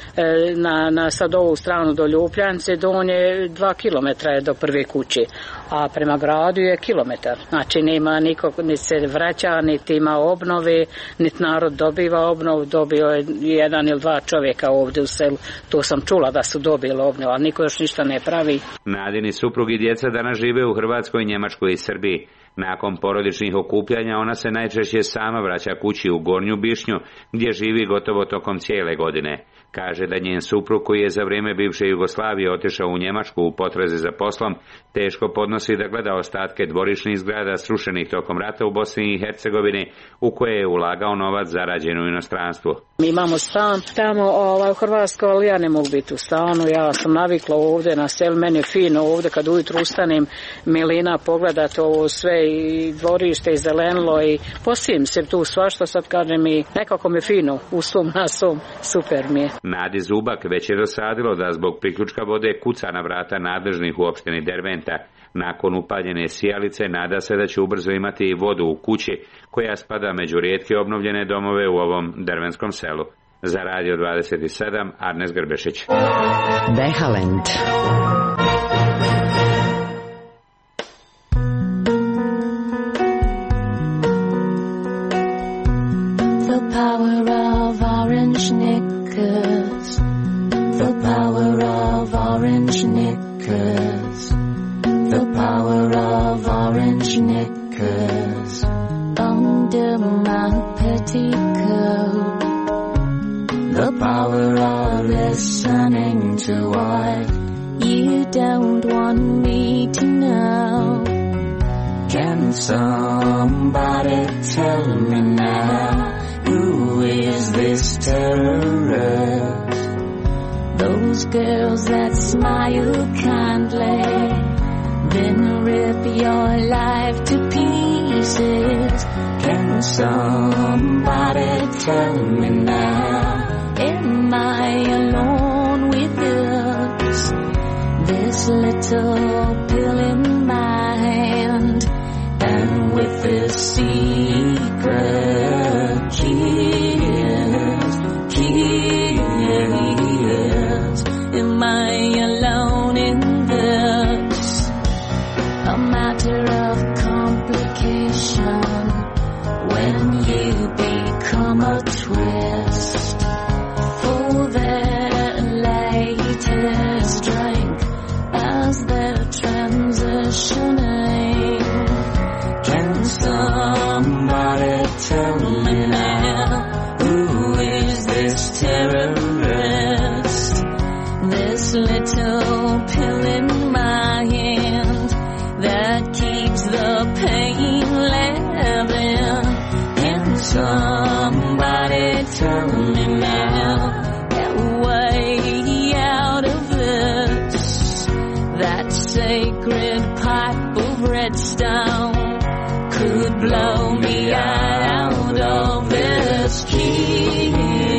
na sad ovu stranu do Ljupljanice, donje 2 kilometra je do prve kuće, a prema gradu je kilometar. Znači nema nikog, niti se vraća, niti ima obnove, niti narod dobiva obnovu, dobio je 1 ili 2 čovjeka ovdje u selu, to sam čula da su dobili obnovu, ali niko još ništa ne pravi. Nadini suprug i djeca danas žive u Hrvatskoj, Njemačkoj i Srbiji. Nakon porodičnih okupljanja ona se najčešće sama vraća kući u Gornju Bišnju, gdje živi gotovo tokom cijele godine. Kaže da njen suprug, koji je za vrijeme bivše Jugoslavije otišao u Njemačku u potrazi za poslom, teško podnosi da gleda ostatke dvorišnih zgrada srušenih tokom rata u Bosni i Hercegovini, u koje je ulagao novac zarađen u inostranstvu. Mi imamo stan tamo u Hrvatskoj, ali ja ne mogu biti u stanu. Ja sam navikla ovdje na selu, meni je fino ovdje kad ujutru ustanem, milina, pogledati ovo sve i dvorište i zelenilo i posijem se tu svašta, sad kažem i nekako mi je fino u svom nasom, super mi je. Nadi Zubak već je dosadilo da zbog priključka vode kuca na vrata nadležnih u opštini Derventa. Nakon upaljene sijalice nada se da će ubrzo imati i vodu u kući, koja spada među rijetke obnovljene domove u ovom dervenskom selu. Za Radio 27, Arnes Grbešić. Behalend. The power of orange knickers. The power of orange knickers. The power of orange knickers under my petticoat. The power of listening to what you don't want me to know. Can somebody tell me now, who is this terrorist? Those girls that smile kindly, then rip your life to pieces. Can somebody tell me now, am I alone with this? This little pill in my hand, and with this secret kiss, am I alone in this? A matter of complication when you become a twist for their latest drink as they're transitioning. Can somebody tell me now, who is this terrorist? This little pill in my hand that keeps the pain living. Can somebody tell me now, a way out of this? That sacred pipe of redstone could blow me out of this kiss.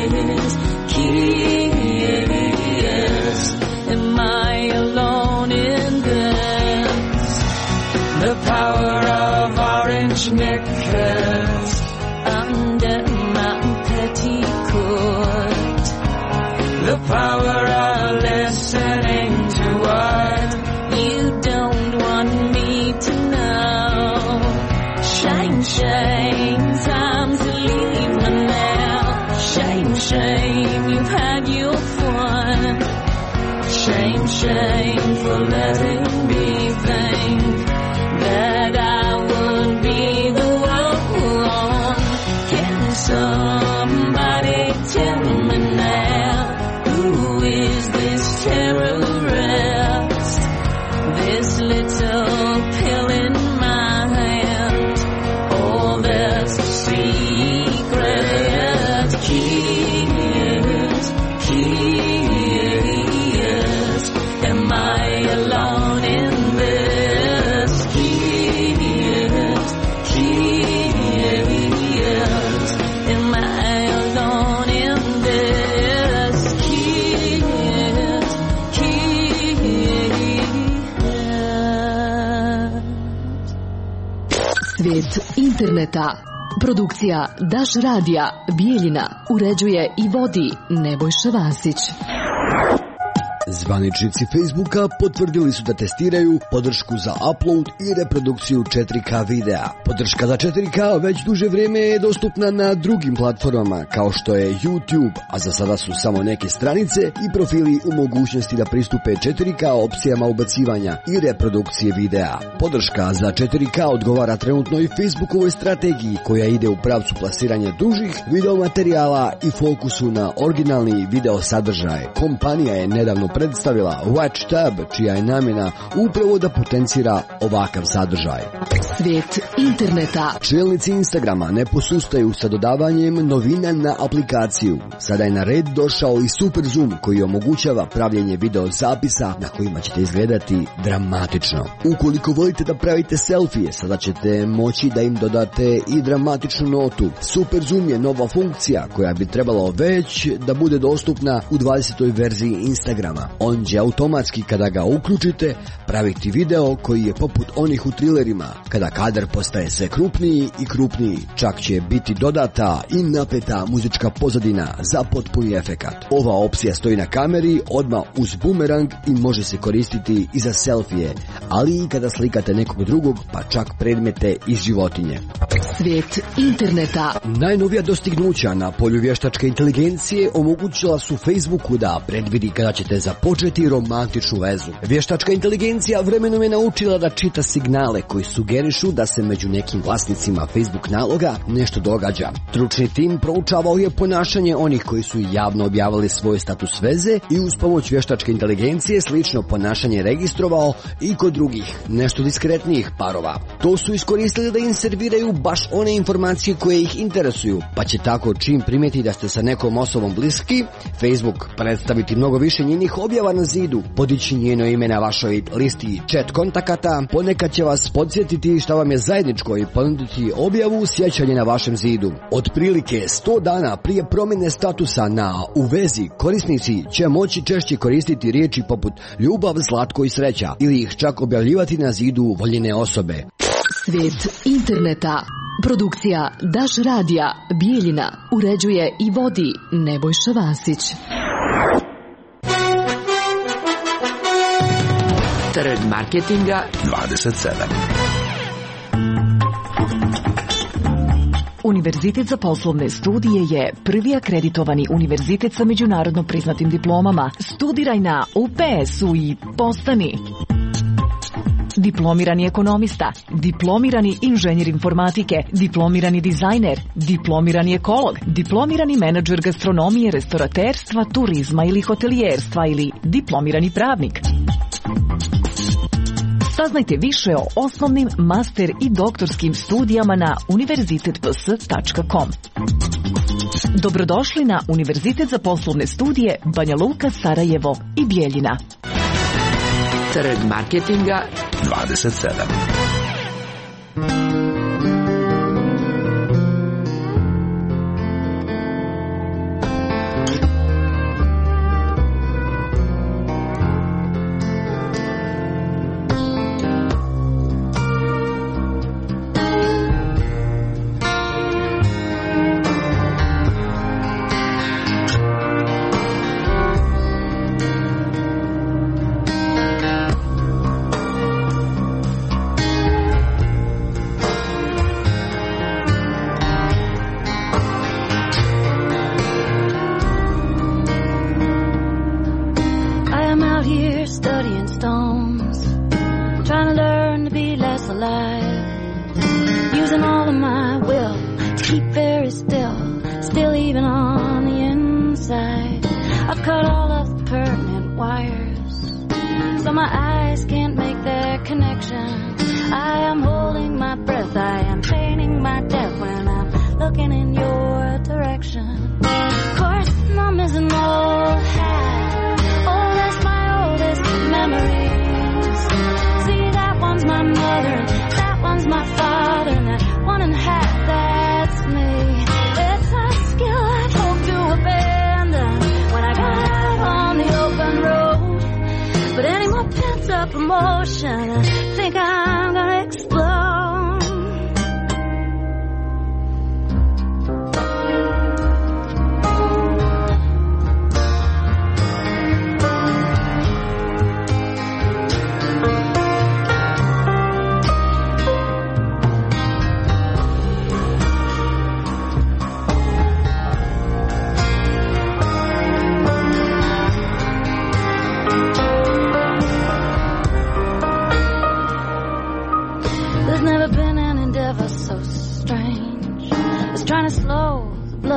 Am I alone in this? The power of orange knickers under my petticoat. The power of listening to what you don't want me to know. Shame, shame, time to leave me now. Shame, shame, you've had your fun. Shame, shame for letting me think that I would be the one. Can somebody tell me now, who is this terrorist? This little pill in my hand, all this secret kiss. Am I alone in this kiss? Am I alone in this kiss? Svijet interneta. Produkcija Daš Radija Bijeljina. Uređuje i vodi Nebojša Vasić. Zvaničnici Facebooka potvrdili su da testiraju podršku za upload i reprodukciju 4K videa. Podrška za 4K već duže vrijeme je dostupna na drugim platformama kao što je YouTube, a za sada su samo neke stranice i profili u mogućnosti da pristupe 4K opcijama ubacivanja i reprodukcije videa. Podrška za 4K odgovara trenutnoj Facebookovoj strategiji koja ide u pravcu plasiranja dužih videomaterijala i fokusu na originalni video sadržaj. Kompanija je nedavno predstavila Watch Tab, čija je namjena upravo da potencira ovakav sadržaj. Svijet interneta. Čelnici Instagrama ne posustaju sa dodavanjem novina na aplikaciju. Sada je na red došao i Super Zoom koji omogućava pravljenje video zapisa na kojima ćete izgledati dramatično. Ukoliko volite da pravite selfije, sada ćete moći da im dodate i dramatičnu notu. Super Zoom je nova funkcija koja bi trebalo već da bude dostupna u 20. verziji Instagrama. On će automatski kada ga uključite praviti video koji je poput onih u trilerima, kada kadar postaje sve krupniji i krupniji. Čak će biti dodata i napeta muzička pozadina za potpuni efekat. Ova opcija stoji na kameri odmah uz bumerang i može se koristiti i za selfije, ali i kada slikate nekog drugog, pa čak predmete iz životinje. Svijet interneta. Najnovija dostignuća na polju vještačke inteligencije omogućila su Facebooku da predvidi kada ćete započeti romantičnu vezu. Vještačka inteligencija vremenom je naučila da čita signale koji sugerišu da se među nekim vlasnicima Facebook naloga nešto događa. Stručni tim proučavao je ponašanje onih koji su javno objavili svoj status veze i uz pomoć vještačke inteligencije slično ponašanje registrovao i kod drugih, nešto diskretnijih parova. To su iskoristili da im serviraju baš one informacije koje ih interesuju, pa će tako čim primijeti da ste sa nekom osobom bliski, Facebook predstaviti mnogo više njenih objava na zidu, podići njeno ime na vašoj listi chat kontakata, ponekad će vas podsjetiti šta vam je zajedničko i ponuditi objavu sjećanje na vašem zidu. Otprilike 100 dana prije promjene statusa na u vezi, korisnici će moći češće koristiti riječi poput ljubav, zlatko i sreća ili ih čak objavljivati na zidu voljene osobe. Svijet interneta. Produkcija Daš radija Bijeljina. Uređuje i vodi Nebojša Vasić. Trg marketinga 27. Univerzitet za poslovne studije je prvi akreditovani univerzitet sa međunarodno priznatim diplomama. Studiraj na UPS-u i postani diplomirani ekonomista, diplomirani inženjer informatike, diplomirani dizajner, diplomirani ekolog, diplomirani menadžer gastronomije, restoraterstva, turizma ili hotelijerstva ili diplomirani pravnik. Saznajte više o osnovnim, master i doktorskim studijama na univerzitetps.com. Dobrodošli na Univerzitet za poslovne studije Banja Luka, Sarajevo i Bijeljina. Trg marketinga 27.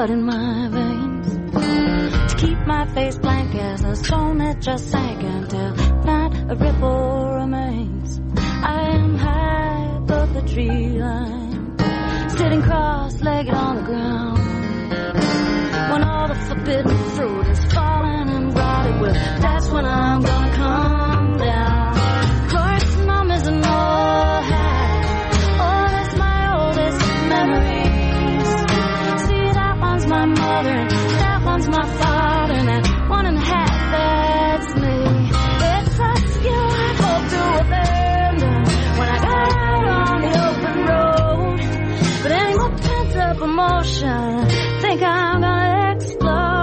blood in my veins. To keep my face blank as a stone that just sank until not a ripple remains. I am high above the tree line, sitting cross-legged on the ground. When all the forbidden fruit is falling and rotted with, that's when I'm gonna come down. Of course, Mom is an old hat. Oh, that's my oldest memories. See, that one's my mother, and that one's my father, and that 1.5, that's me. It's a skill I hope to abandon when I got out on the open road. But any more pent-up emotion, think I'm gonna explode.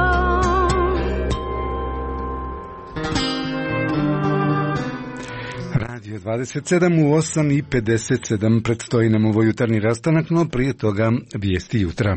Radio 27 u 8:57 predstoji nam ovo jutarnji rastanak, no prije toga vijesti jutra.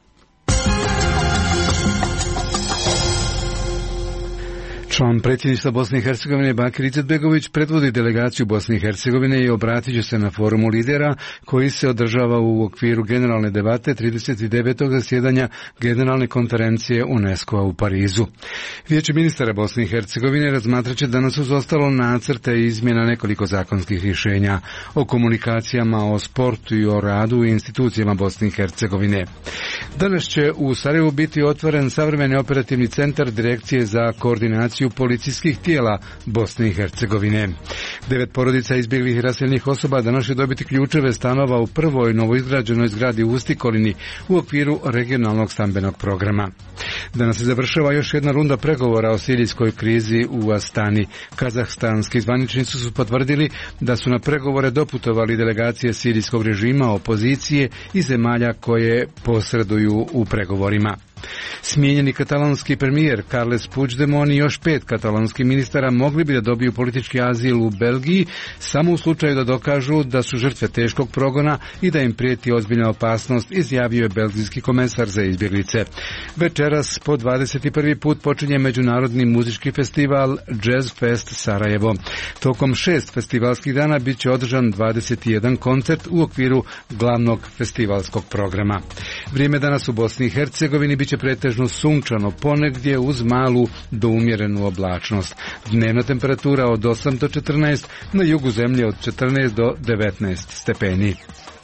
Član predsjedništva Bosne i Hercegovine Bakir Izetbegović predvodi delegaciju Bosne i Hercegovine i obratit će se na forumu lidera koji se održava u okviru generalne debate 39. zasjedanja Generalne konferencije UNESCO-a u Parizu. Vijeće ministara Bosne i Hercegovine razmatrat će danas uz ostalo nacrte izmjena nekoliko zakonskih rješenja o komunikacijama, o sportu i o radu u institucijama Bosne i Hercegovine. Danas će u Sarajevu biti otvoren savremeni operativni centar Direkcije za koordinaciju policijskih tijela Bosne i Hercegovine. 9 porodica izbjeglih i raseljenih osoba danas će dobiti ključeve stanova u prvoj novoizgrađenoj zgradi u Ustikolini u okviru regionalnog stambenog programa. Danas se završava još jedna runda pregovora o sirijskoj krizi u Astani. Kazahstanski zvaničnici su potvrdili da su na pregovore doputovali delegacije sirijskog režima, opozicije i zemalja koje posreduju u pregovorima. Smijenjeni katalonski premijer Carles Puigdemont i još 5 katalonskih ministara mogli bi da dobiju politički azil u Belgiji samo u slučaju da dokažu da su žrtve teškog progona i da im prijeti ozbiljna opasnost, izjavio je belgijski komesar za izbjeglice. Večeras po 21. put počinje međunarodni muzički festival Jazz Fest Sarajevo. Tokom 6 festivalskih dana bit će održan 21 koncert u okviru glavnog festivalskog programa. Vrijeme danas u Bosni i Hercegovini bit će pretežno sunčano, ponegdje uz malu do umjerenu oblačnost. Dnevna temperatura od 8 do 14, na jugu zemlje od 14 do 19 stepeni.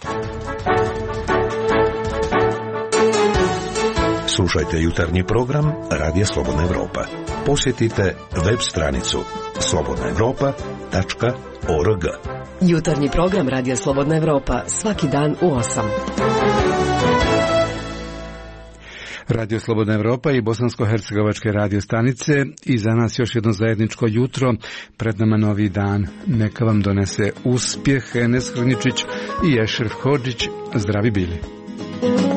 Slušajte jutarnji program Radija Slobodna Evropa. Posjetite web stranicu slobodnaevropa.org. Jutarnji program Radija Slobodna Evropa svaki dan u 8. Radio Slobodna Evropa i bosansko-hercegovačke radio stanice i za nas još jedno zajedničko jutro, pred nama novi dan. Neka vam donese uspjeh Enes Hrničić i Ešref Hodžić. Zdravi bili.